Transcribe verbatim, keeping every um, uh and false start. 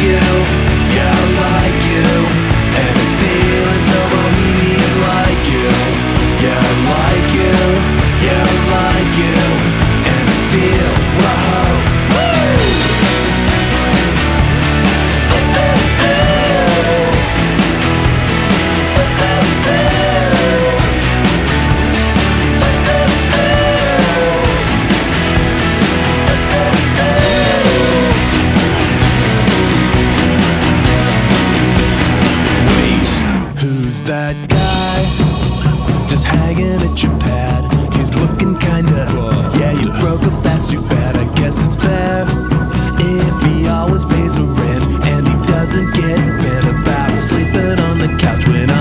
you, yeah, I like you. And I'm feeling so bohemian like you. Yeah, I like you, yeah, I like you. And I feel, whoa, who's that guy just hanging at your pad? He's looking kinda, yeah, you broke up, that's too bad. I guess it's fair if he always pays a rent and he doesn't get bent about sleeping on the couch when